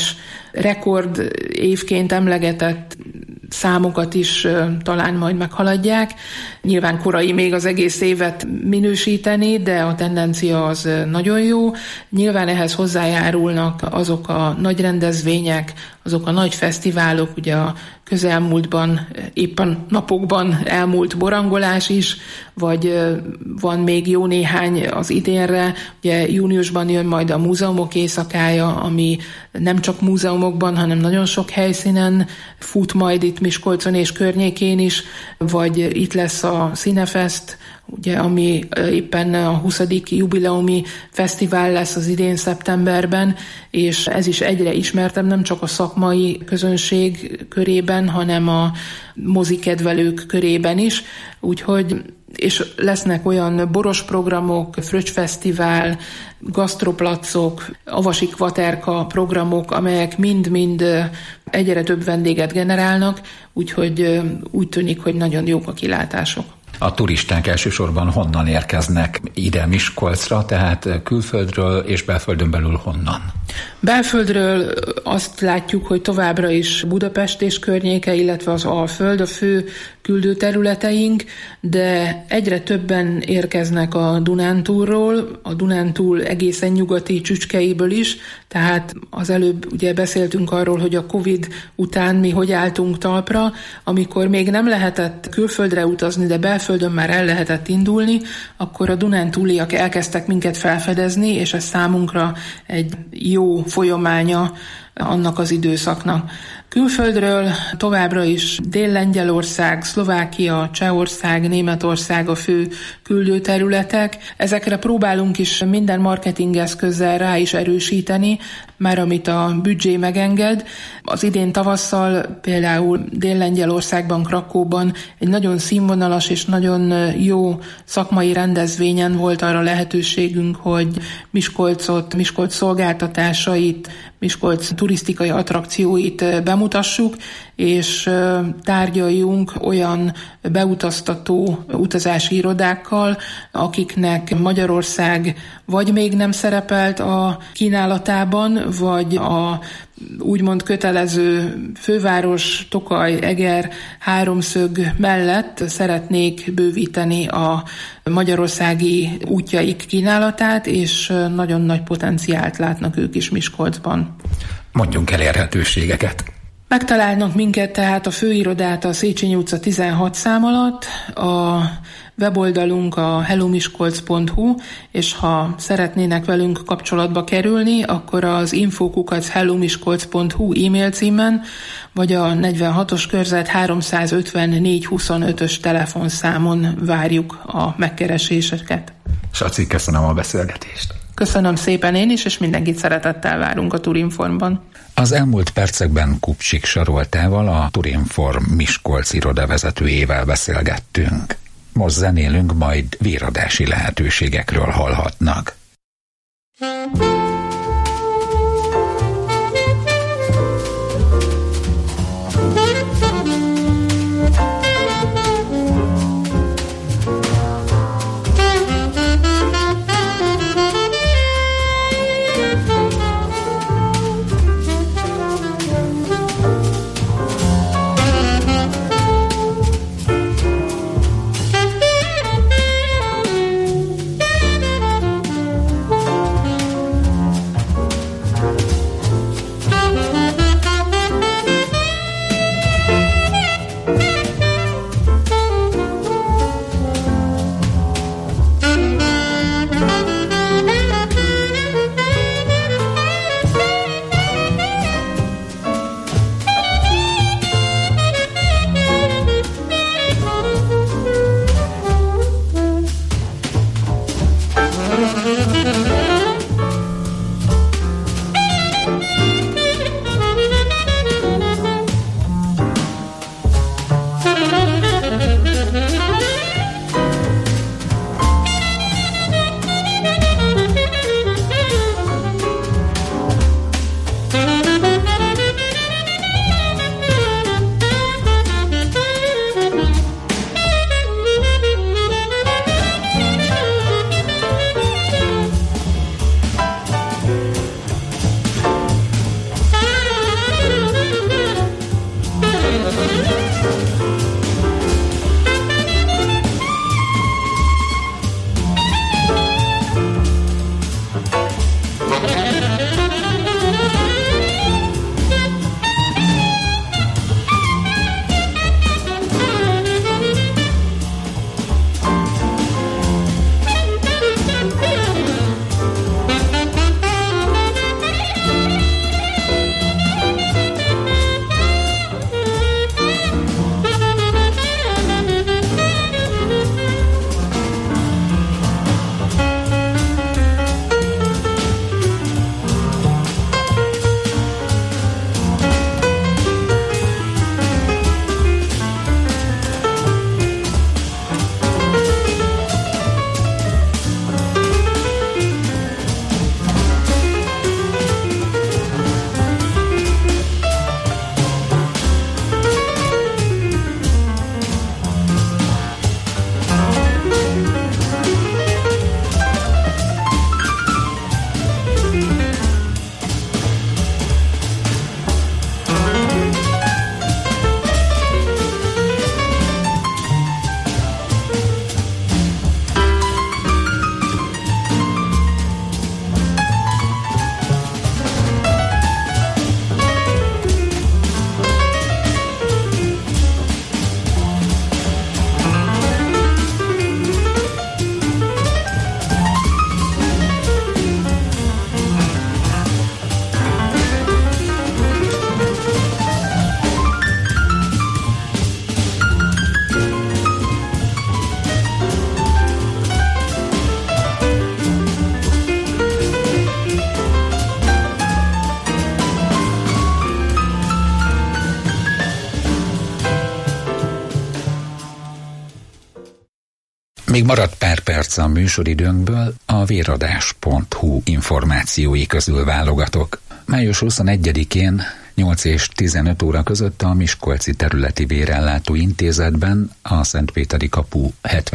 [SPEAKER 20] rekord évként emlegetett számokat is talán majd meghaladják. Nyilván korai még az egész évet minősíteni, de a tendencia az nagyon jó. Nyilván ehhez hozzájárulnak azok a nagy rendezvények, azok a nagy fesztiválok, ugye a közelmúltban, éppen napokban elmúlt borangolás is, vagy van még jó néhány az idénre. Ugye júniusban jön majd a múzeumok éjszakája, ami nem csak múzeumokban, hanem nagyon sok helyszínen fut majd itt Miskolcon és környékén is, vagy itt lesz a Színefest, ugye, ami éppen a 20. jubileumi fesztivál lesz az idén szeptemberben, és ez is egyre ismertebb, nem csak a szakmai közönség körében, hanem a mozikedvelők körében is, úgyhogy és lesznek olyan boros programok, fröccsfesztivál, gasztroplacok, avasi kvaterka programok, amelyek mind-mind egyre több vendéget generálnak, úgyhogy úgy tűnik, hogy nagyon jók a kilátások.
[SPEAKER 5] A turisták elsősorban honnan érkeznek ide Miskolcra, tehát külföldről és belföldön belül honnan?
[SPEAKER 20] Belföldről azt látjuk, hogy továbbra is Budapest és környéke, illetve az Alföld a fő küldőterületeink, de egyre többen érkeznek a Dunántúlról, a Dunántúl egészen nyugati csücskeiből is, tehát az előbb ugye beszéltünk arról, hogy a Covid után mi hogy álltunk talpra, amikor még nem lehetett külföldre utazni, de belföldön már el lehetett indulni, akkor a dunántúliak elkezdtek minket felfedezni, és ez számunkra egy jó folyamánya annak az időszaknak. Külföldről továbbra is Dél-Lengyelország, Szlovákia, Csehország, Németország a fő küldőterületek. Ezekre próbálunk is minden marketingeszközzel rá is erősíteni, már amit a büdzsé megenged. Az idén tavasszal például Dél-Lengyelországban, Krakóban egy nagyon színvonalas és nagyon jó szakmai rendezvényen volt arra lehetőségünk, hogy Miskolcot, Miskolc szolgáltatásait, Miskolc turisztikai attrakcióit bemutassuk, és tárgyaljunk olyan beutaztató utazási irodákkal, akiknek Magyarország vagy még nem szerepelt a kínálatában, vagy a úgymond kötelező főváros, Tokaj, Eger háromszög mellett szeretnék bővíteni a magyarországi útjaik kínálatát, és nagyon nagy potenciált látnak ők is Miskolcban.
[SPEAKER 5] Mondjunk elérhetőségeket.
[SPEAKER 20] Megtalálnak minket tehát a főirodát a Széchenyi utca 16 szám alatt, a weboldalunk a hellomiskolc.hu, és ha szeretnének velünk kapcsolatba kerülni, akkor az info@hellomiskolc.hu e-mail címen, vagy a 46-os körzet 354 25-ös telefonszámon várjuk a megkereséseket.
[SPEAKER 5] Saci, köszönöm a beszélgetést.
[SPEAKER 20] Köszönöm szépen én is, és mindenkit szeretettel várunk a Turinformban.
[SPEAKER 5] Az elmúlt percekben Kupcsik Saroltával, a Turinform Miskolc irodavezetőjével beszélgettünk. Most zenélünk, majd véradási lehetőségekről hallhatnak. Még maradt pár perc a műsoridőnkből, a véradás.hu információi közül válogatok. Május 21-én 8 és 15 óra között a Miskolci Területi Vérellátó Intézetben a Szentpéteri kapu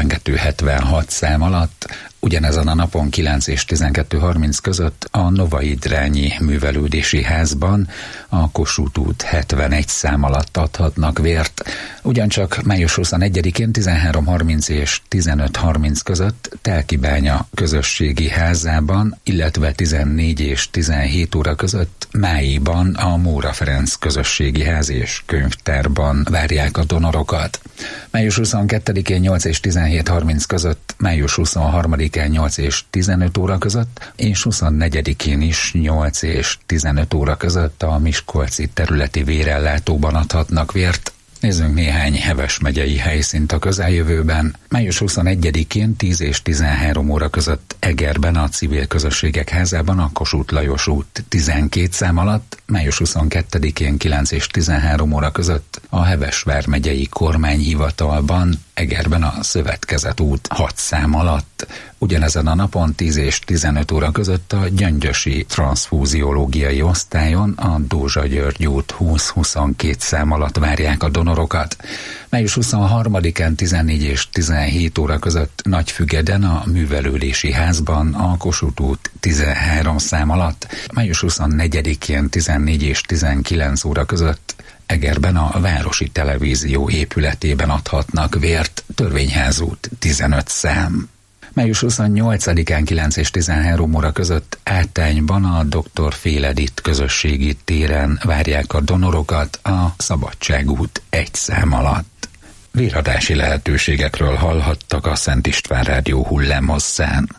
[SPEAKER 5] 7276 szám alatt, ugyanezen a napon 9 és 12:30 között a Novai Drányi Művelődési Házban a Kossuth út 71 szám alatt adhatnak vért. Ugyancsak május 21-én 13:30 és 15:30 között Telkibánya Közösségi Házában, illetve 14 és 17 óra között Máiban a Móra Ferenc Közösségi Ház és Könyvtárban várják a donorokat. Május 22-én 8 és 17:30 között, május 23-án 8 és 15 óra között, és 24-én is 8 és 15 óra között a Miskolci Területi Vérellátóban adhatnak vért. Nézzünk néhány Heves megyei helyszínt a közeljövőben. Május 21-én 10 és 13 óra között Egerben a Civil Közösségek Házában a Kossuth Lajos út 12 szám alatt, május 22-én 9 és 13 óra között a Heves vármegyei kormányhivatalban, Egerben a Szövetkezet út 6 szám alatt. Ugyanezen a napon 10 és 15 óra között a Gyöngyösi Transzfúziológiai Osztályon a Dózsa György út 20-22 szám alatt várják a donorokat. Május 23-án 14 és 17 óra között Nagyfügeden a Művelődési Házban a Kossuth út 13 szám alatt, május 24-én 14 és 19 óra között Egerben a Városi Televízió épületében adhatnak vért, Törvényház út 15 szám. Május 28-án 9 és 13 óra között Átányban a Dr. Fél Edith közösségi téren várják a donorokat a Szabadság út 1 szám alatt. Véradási lehetőségekről hallhattak a Szent István Rádió hullámhosszán.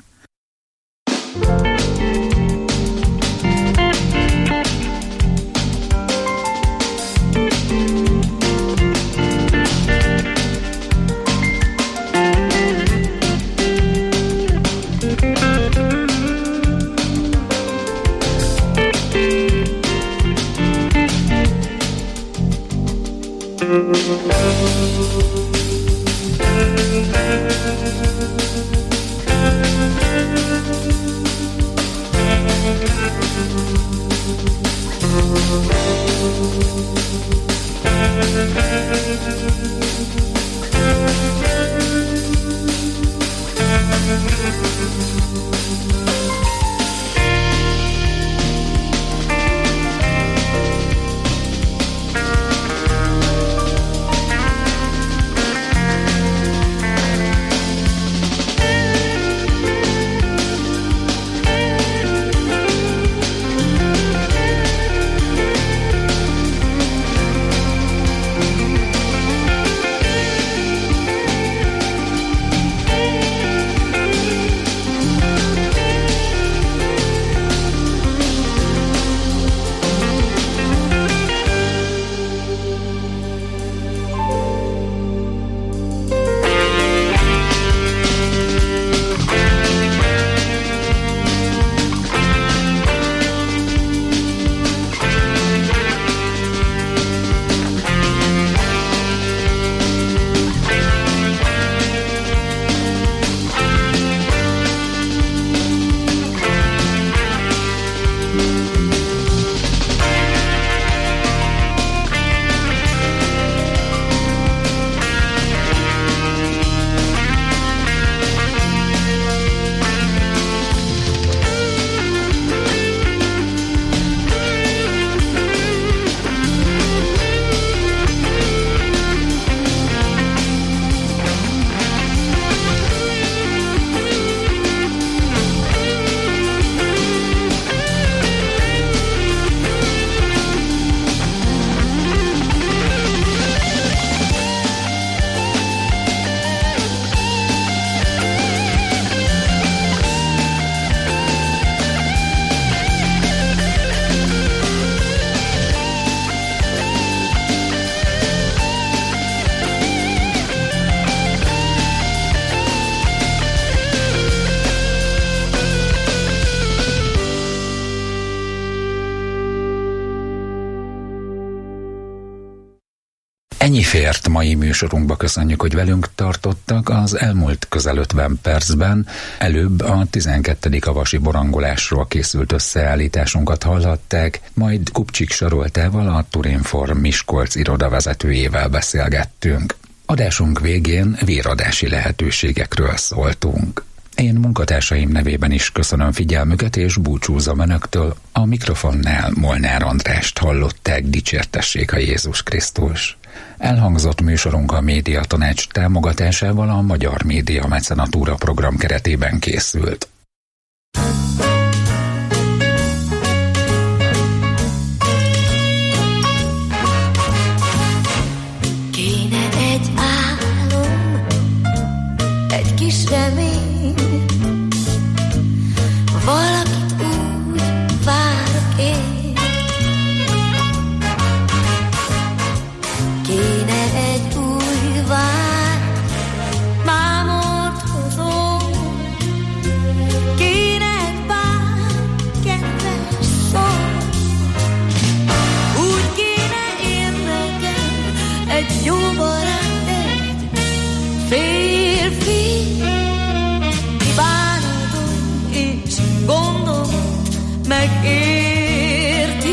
[SPEAKER 5] Ennyi fért mai műsorunkba, köszönjük, hogy velünk tartottak. Az elmúlt közel 50 percben előbb a 12. havasi borangolásról készült összeállításunkat hallhatták, majd Kupcsik Saroltával, a Turinform Miskolc irodavezetőjével beszélgettünk. Adásunk végén véradási lehetőségekről szóltunk. Én munkatársaim nevében is köszönöm figyelmüket, és búcsúzom önöktől. A mikrofonnál Molnár Andrást hallották, dicsértessék a Jézus Krisztus. Elhangzott műsorunk a Médiatanács támogatásával a Magyar Média Mecenatúra program keretében készült.
[SPEAKER 21] Kéne egy álom, egy kis remény, valakit úgy várok én. Kéne egy új vágy, mámort hozom. Kéne egy pár kedves szó. Úgy kéne én nekem egy jó barát, egy férfi, ki bánatom és gondomot megérti.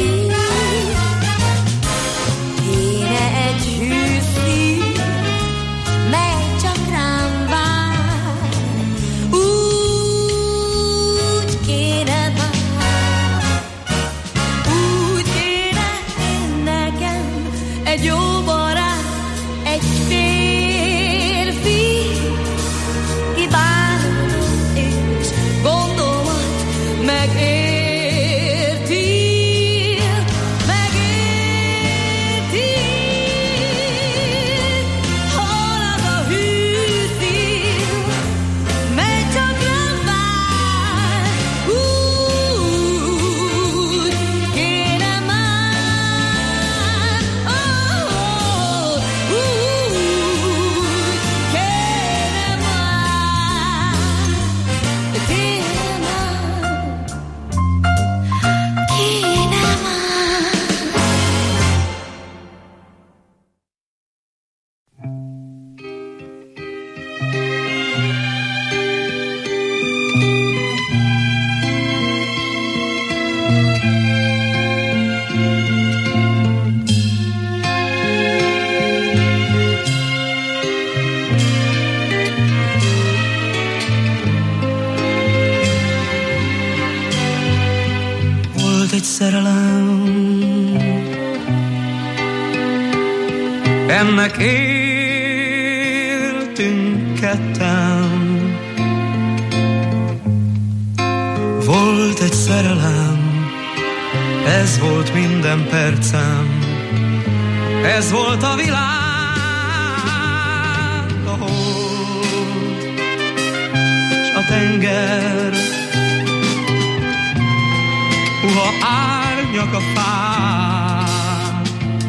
[SPEAKER 21] Kéne egy hű szív, mely csak rám vár. Úgy kéne már, úgy kéne én nekem egy jó barát, egy férfi, ki bánatom és gondomat megérti. Hol az a hű szív, mely csak rám vár. Úgy kéne már, úgy kéne már, kéne már.
[SPEAKER 3] Volt egy szerelem, ennek éltünk ketten. Volt egy szerelem, ez volt minden percem. Ez volt a világ, a hold s a tenger. Puha árnyak a fák,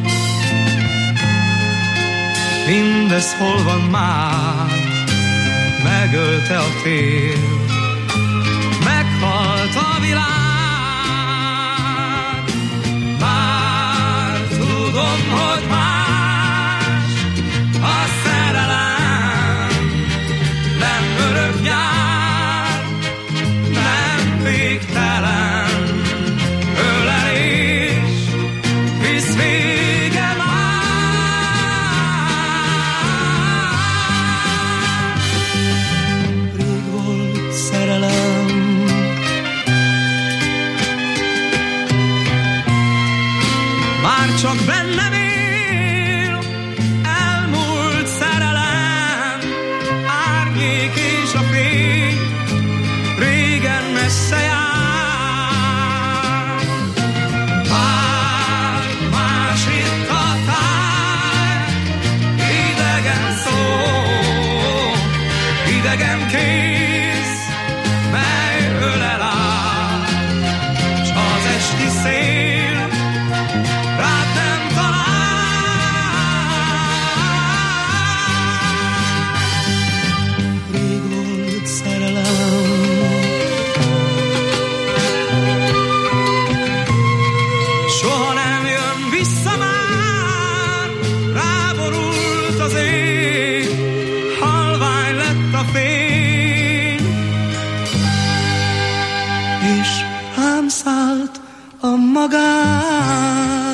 [SPEAKER 3] mindez hol van már? Megölte a tél, meghalt a világ. Már tudom, hogy más a szerelem, nem örök nyár, nem végtelen. Ölelés, visz vége már. Rég volt szerelem, már csak bennem él. Elmúlt szerelem, árnyék és a fény, régen messze jár. Idegen kész, mely ölel át, s az esti szél rád nem talál. magát.